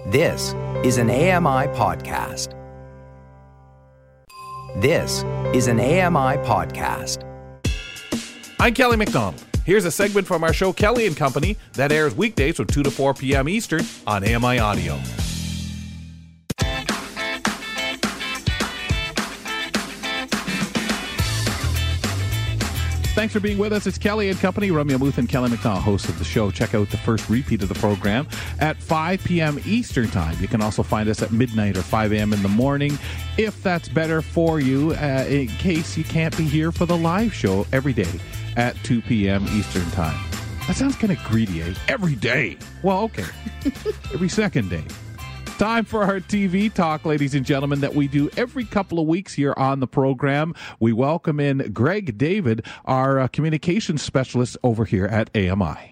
This is an AMI podcast. This is an AMI podcast. I'm Kelly McDonald. Here's a segment from our show Kelly and Company that airs weekdays from 2 to 4 p.m. Eastern on AMI Audio. Thanks for being with us. It's Kelly and Company. Ramya Muth and Kelly McDonald, hosts of the show. Check out the first repeat of the program at 5 p.m. Eastern Time. You can also find us at midnight or 5 a.m. in the morning, if that's better for you, in case you can't be here for the live show every day at 2 p.m. Eastern Time. That sounds kind of greedy, eh? Every day. Well, okay. Every second day. Time for our TV talk, ladies and gentlemen, that we do every couple of weeks here on the program. We welcome in Greg David, our communications specialist over here at AMI.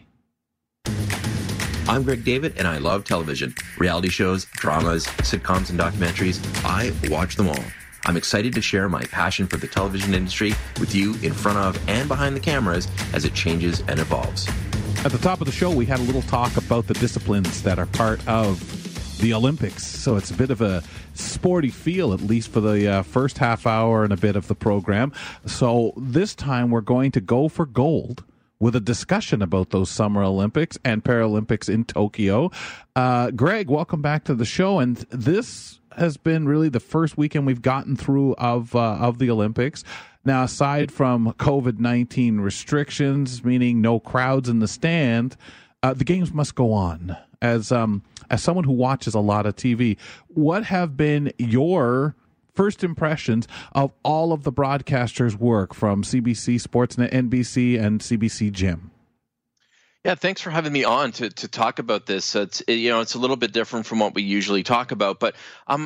I'm Greg David, and I love television. Reality shows, dramas, sitcoms, and documentaries. I watch them all. I'm excited to share my passion for the television industry with you in front of and behind the cameras as it changes and evolves. At the top of the show, we had a little talk about the disciplines that are part of the Olympics, so it's a bit of a sporty feel, at least for the first half hour and a bit of the program. So this time we're going to go for gold with a discussion about those Summer Olympics and Paralympics in Tokyo. Greg, welcome back to the show, and this has been really the first weekend we've gotten through of the Olympics. Now, aside from COVID-19 restrictions, meaning no crowds in the stand, the games must go on. As someone who watches a lot of TV, what have been your first impressions of all of the broadcasters' work from CBC, Sportsnet, NBC, and CBC Gym? Yeah, thanks for having me on to talk about this. It's a little bit different from what we usually talk about, but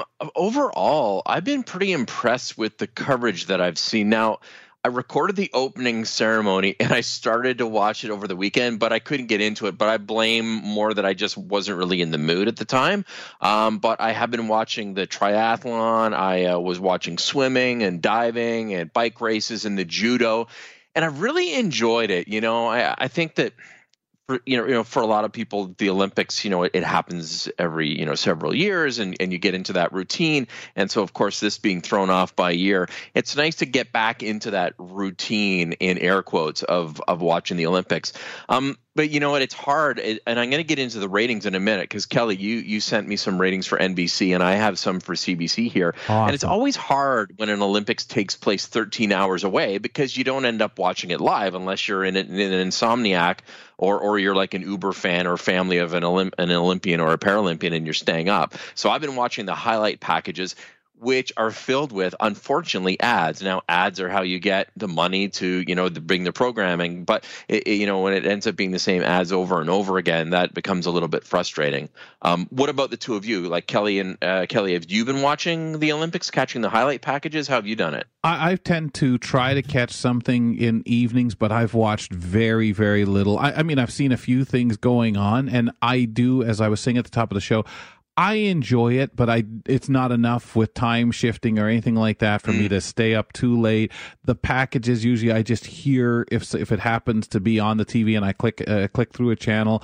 overall, I've been pretty impressed with the coverage that I've seen. Now, I recorded the opening ceremony and I started to watch it over the weekend, but I couldn't get into it. But I blame more that I just wasn't really in the mood at the time. But I have been watching the triathlon. I was watching swimming and diving and bike races and the judo, and I really enjoyed it. I think that for a lot of people, the Olympics, it happens every, several years and you get into that routine. And so, of course, this being thrown off by a year, it's nice to get back into that routine, in air quotes, of watching the Olympics. But you know what? It's hard, and I'm going to get into the ratings in a minute because, Kelly, you sent me some ratings for NBC, and I have some for CBC here. Awesome. And it's always hard when an Olympics takes place 13 hours away because you don't end up watching it live unless you're in an insomniac or you're like an Uber fan or family of an Olympian or a Paralympian and you're staying up. So I've been watching the highlight packages, which are filled with, unfortunately, ads. Now, ads are how you get the money to, to bring the programming. But, when it ends up being the same ads over and over again, that becomes a little bit frustrating. What about the two of you? Like Kelly, have you been watching the Olympics, catching the highlight packages? How have you done it? I tend to try to catch something in evenings, but I've watched very, very little. I mean, I've seen a few things going on, and I do, as I was saying at the top of the show, I enjoy it, but it's not enough with time shifting or anything like that for me to stay up too late. The packages, usually I just hear if it happens to be on the TV and I click through a channel,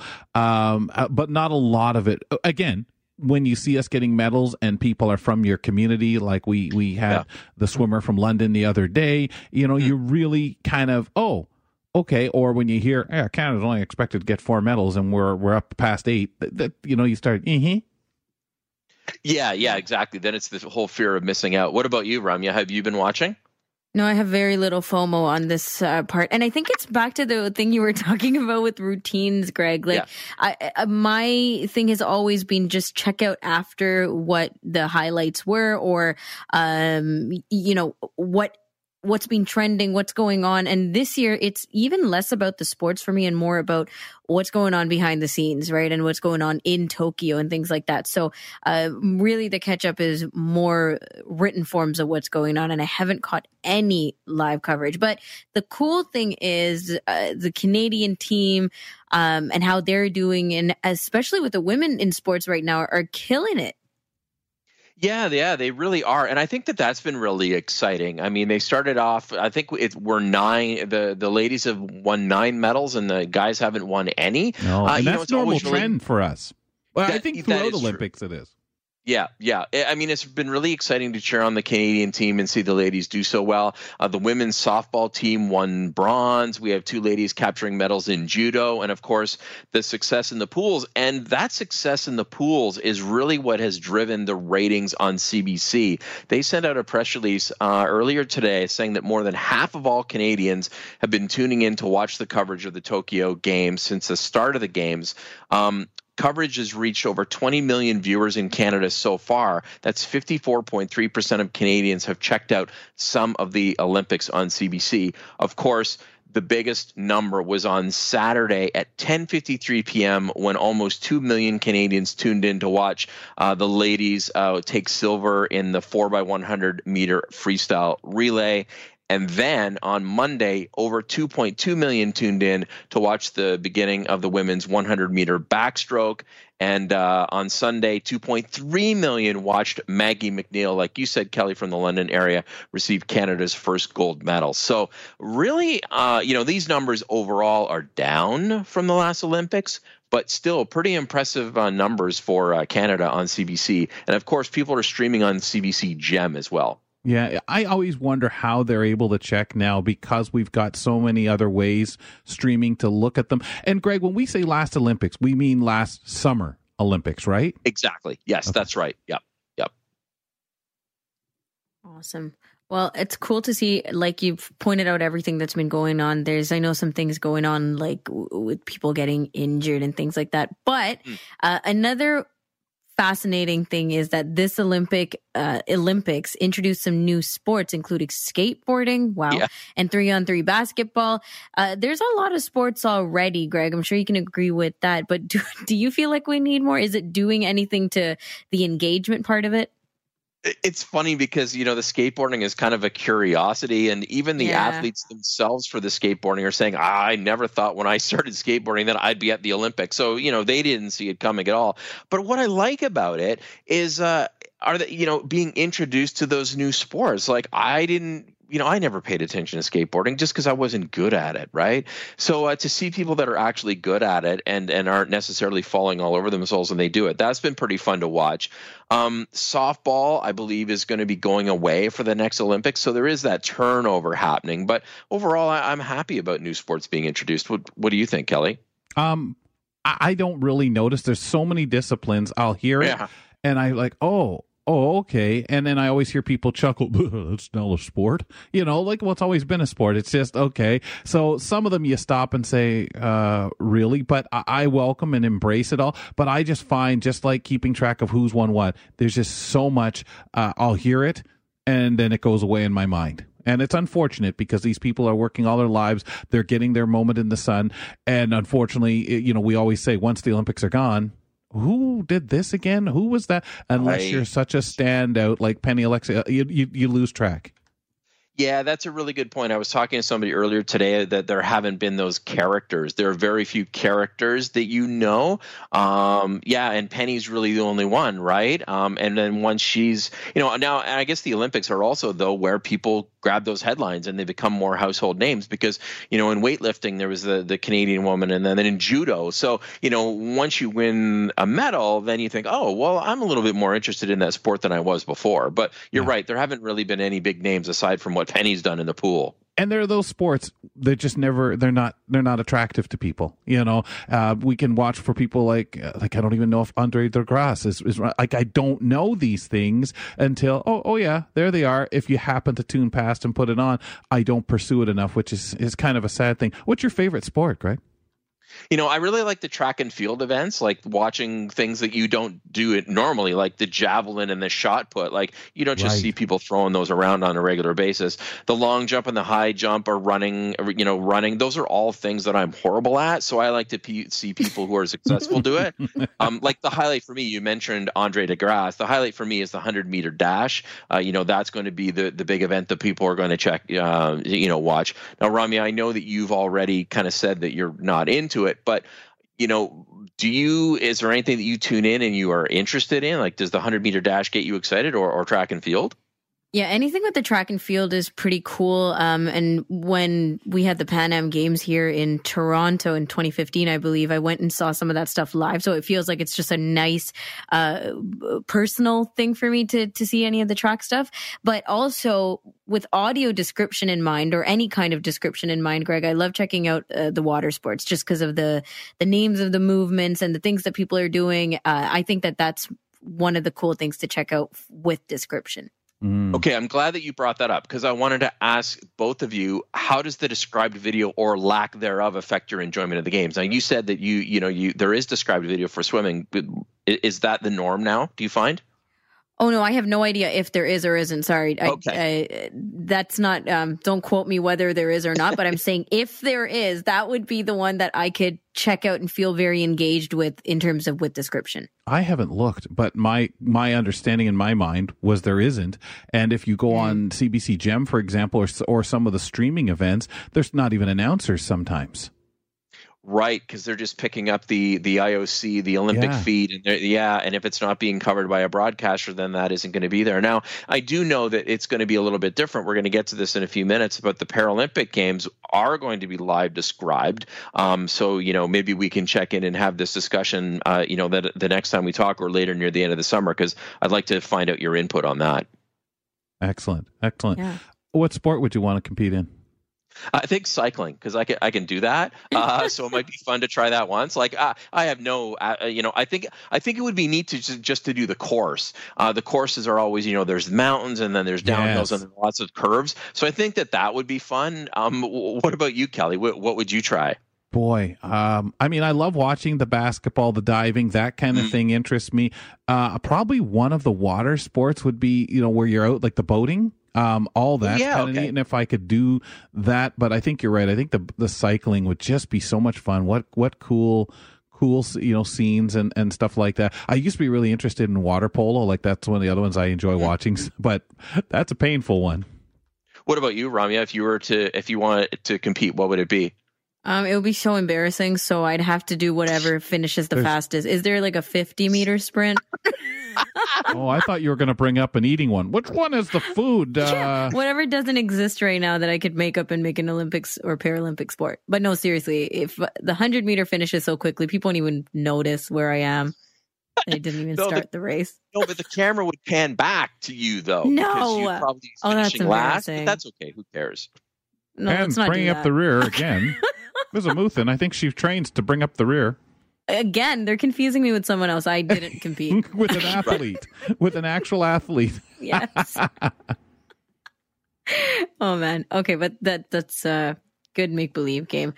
but not a lot of it. Again, when you see us getting medals and people are from your community, like we had the swimmer from London the other day, you really kind of, okay. Or when you hear, Canada's only expected to get 4 medals and we're up past 8, you start, Yeah, exactly. Then it's the whole fear of missing out. What about you, Ramya? Have you been watching? No, I have very little FOMO on this part. And I think it's back to the thing you were talking about with routines, Greg. My thing has always been just check out after what the highlights were or, what's been trending, what's going on. And this year, it's even less about the sports for me and more about what's going on behind the scenes, right? And what's going on in Tokyo and things like that. So really the catch up is more written forms of what's going on. And I haven't caught any live coverage. But the cool thing is the Canadian team and how they're doing, and especially with the women in sports right now, are killing it. Yeah, they really are. And I think that's been really exciting. I mean, they started off, I think we're 9, the ladies have won 9 medals and the guys haven't won any. No, and that's normal trend for us. Well, I think throughout Olympics it is. Yeah. I mean, it's been really exciting to cheer on the Canadian team and see the ladies do so well. The women's softball team won bronze. We have 2 ladies capturing medals in judo, and of course, the success in the pools. And that success in the pools is really what has driven the ratings on CBC. They sent out a press release earlier today saying that more than half of all Canadians have been tuning in to watch the coverage of the Tokyo Games since the start of the Games. Coverage has reached over 20 million viewers in Canada so far. That's 54.3% of Canadians have checked out some of the Olympics on CBC. Of course, the biggest number was on Saturday at 10:53 p.m. when almost 2 million Canadians tuned in to watch the ladies take silver in the 4x100 meter freestyle relay. And then on Monday, over 2.2 million tuned in to watch the beginning of the women's 100-meter backstroke. And on Sunday, 2.3 million watched Maggie McNeil, like you said, Kelly, from the London area, receive Canada's first gold medal. So really, these numbers overall are down from the last Olympics, but still pretty impressive numbers for Canada on CBC. And, of course, people are streaming on CBC Gem as well. Yeah, I always wonder how they're able to check now because we've got so many other ways streaming to look at them. And Greg, when we say last Olympics, we mean last summer Olympics, right? Exactly. Yes, okay. That's right. Yep. Awesome. Well, it's cool to see, like you've pointed out, everything that's been going on. I know some things going on, like with people getting injured and things like that. But another fascinating thing is that this Olympics introduced some new sports, including skateboarding, and 3-on-3 basketball. There's a lot of sports already, Greg. I'm sure you can agree with that. But do you feel like we need more? Is it doing anything to the engagement part of it? It's funny because, the skateboarding is kind of a curiosity, and even the athletes themselves for the skateboarding are saying, I never thought when I started skateboarding that I'd be at the Olympics. So, they didn't see it coming at all. But what I like about it is, being introduced to those new sports. Like I never paid attention to skateboarding just because I wasn't good at it, right? So to see people that are actually good at it and aren't necessarily falling all over themselves when they do it, that's been pretty fun to watch. Softball, I believe, is going to be going away for the next Olympics, so there is that turnover happening. But overall, I'm happy about new sports being introduced. What do you think, Kelly? I don't really notice. There's so many disciplines. I'll hear it, and I like, oh, okay. And then I always hear people chuckle, it's now a sport. It's always been a sport. It's just, okay. So some of them you stop and say, really? But I welcome and embrace it all. But I just find, just like keeping track of who's won what, there's just so much, I'll hear it, and then it goes away in my mind. And it's unfortunate because these people are working all their lives. They're getting their moment in the sun. And unfortunately, we always say once the Olympics are gone, who did this again? Who was that? Unless you're such a standout like Penny Alexia, you lose track. Yeah, that's a really good point. I was talking to somebody earlier today that there haven't been those characters. There are very few characters that and Penny's really the only one, right? And then once she's, now, and I guess the Olympics are also, though, where people grab those headlines and they become more household names because, in weightlifting, there was the Canadian woman and then in judo. So, once you win a medal, then you think, oh, well, I'm a little bit more interested in that sport than I was before. But you're right. There haven't really been any big names aside from what Penny's done in the pool. And there are those sports that just they're not attractive to people. We can watch for people like I don't even know if Andre De Grasse is like, I don't know these things until, oh yeah, there they are. If you happen to tune past and put it on, I don't pursue it enough, which is kind of a sad thing. What's your favorite sport, Greg? I really like the track and field events, like watching things that you don't do it normally, like the javelin and the shot put. Like you don't just see people throwing those around on a regular basis. The long jump and the high jump or running. Those are all things that I'm horrible at. So I like to see people who are successful do it. Like the highlight for me, you mentioned Andre De Grasse. The highlight for me is the 100-meter dash. That's going to be the big event that people are going to check, watch. Now, Ramya, I know that you've already kind of said that you're not into it, but is there anything that you tune in and you are interested in? Like, does the 100-meter dash get you excited or track and field? Yeah, anything with the track and field is pretty cool. And when we had the Pan Am Games here in Toronto in 2015, I believe, I went and saw some of that stuff live. So it feels like it's just a nice personal thing for me to see any of the track stuff. But also with audio description in mind, or any kind of description in mind, Greg, I love checking out the water sports just because of the names of the movements and the things that people are doing. I think that's one of the cool things to check out with description. Okay, I'm glad that you brought that up because I wanted to ask both of you, how does the described video or lack thereof affect your enjoyment of the games? Now, you said that you there is described video for swimming. Is that the norm now, do you find? Oh, no, I have no idea if there is or isn't. Sorry. Okay. That's not, don't quote me whether there is or not, but I'm saying if there is, that would be the one that I could check out and feel very engaged with in terms of with description. I haven't looked, but my understanding in my mind was there isn't. And if you go on CBC Gem, for example, or some of the streaming events, there's not even announcers sometimes. Right, because they're just picking up the IOC, the Olympic feed, and and if it's not being covered by a broadcaster, then that isn't going to be there. Now, I do know that it's going to be a little bit different. We're going to get to this in a few minutes, but the Paralympic Games are going to be live described. So, maybe we can check in and have this discussion, that the next time we talk or later near the end of the summer, because I'd like to find out your input on that. Excellent. Yeah. What sport would you want to compete in? I think cycling, because I can do that. So it might be fun to try that once. Like I have no, I think it would be neat to just to do the course. The courses are always, there's mountains and then there's downhills and lots of curves. So I think that would be fun. What about you, Kelly? What would you try? Boy, I love watching the basketball, the diving, that kind of thing interests me. Probably one of the water sports would be, where you're out, like the boating. All that kind of neat, and if I could do that, but I think you're right. I think the cycling would just be so much fun. What cool scenes and stuff like that. I used to be really interested in water polo, like that's one of the other ones I enjoy watching, but that's a painful one. What about you, Ramya? If you wanted to compete, what would it be? It would be so embarrassing, so I'd have to do whatever finishes the fastest. Is there like a 50-meter sprint? Oh, I thought you were going to bring up an eating one. Which one is the food? Whatever doesn't exist right now that I could make up and make an Olympics or Paralympic sport. But no, seriously, if the 100-meter finishes so quickly, people won't even notice where I am. They didn't even start the race. No, but the camera would pan back to you, though. No. Because you'd probably be finishing last. But that's okay. Who cares? No, and bringing up the rear again. There's a Muthin. I think she trains to bring up the rear. Again, they're confusing me with someone else. I didn't compete. With an athlete. With an actual athlete. Yes. Oh, man. Okay, but that's a good make-believe game.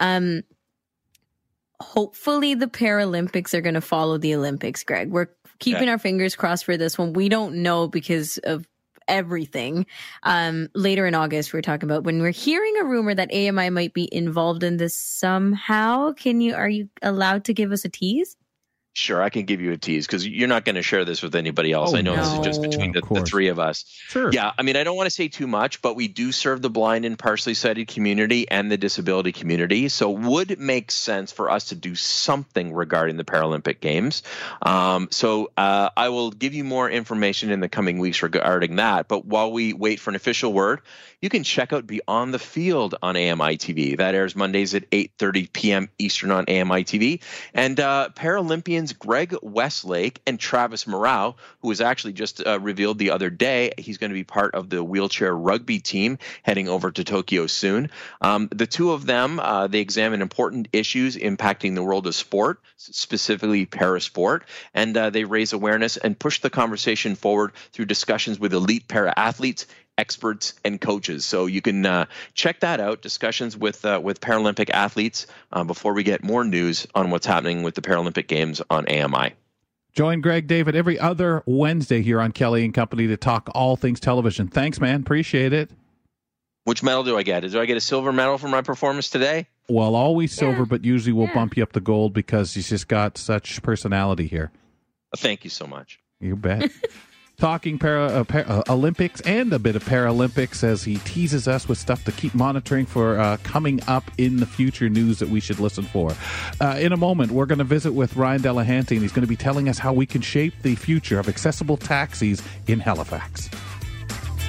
Hopefully the Paralympics are going to follow the Olympics, Greg. We're keeping our fingers crossed for this one. We don't know because of everything. Later in August, we're talking about when we're hearing a rumor that AMI might be involved in this somehow. Are you allowed to give us a tease? Sure, I can give you a tease because you're not going to share this with anybody else. I know this is just between the three of us. Sure. Yeah, I don't want to say too much, but we do serve the blind and partially sighted community and the disability community. So would it make sense for us to do something regarding the Paralympic Games? So I will give you more information in the coming weeks regarding that. But while we wait for an official word, you can check out Beyond the Field on AMI TV. That airs Mondays at 8:30 p.m. Eastern on AMI TV. And Paralympians Greg Westlake and Travis Morau, who was actually just revealed the other day, he's going to be part of the wheelchair rugby team heading over to Tokyo soon. The two of them, they examine important issues impacting the world of sport, specifically parasport, and they raise awareness and push the conversation forward through discussions with elite para-athletes, experts, and coaches. So you can check that out, discussions with Paralympic athletes before we get more news on what's happening with the Paralympic Games on AMI. Join Greg David every other Wednesday here on Kelly and Company to talk all things television. Thanks, man. Appreciate it. Which medal do I get? Do I get a silver medal for my performance today? Well, always silver, but usually we'll bump you up to gold because you just got such personality here. Thank you so much. You bet. Talking Olympics and a bit of Paralympics as he teases us with stuff to keep monitoring for coming up in the future news that we should listen for. In a moment, we're going to visit with Ryan Delahanty, and he's going to be telling us how we can shape the future of accessible taxis in Halifax.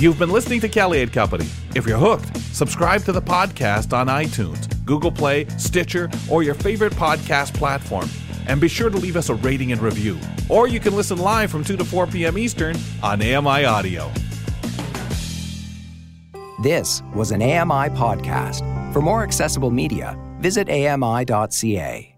You've been listening to Kelly and Company. If you're hooked, subscribe to the podcast on iTunes, Google Play, Stitcher, or your favorite podcast platform. And be sure to leave us a rating and review. Or you can listen live from 2 to 4 p.m. Eastern on AMI Audio. This was an AMI podcast. For more accessible media, visit ami.ca.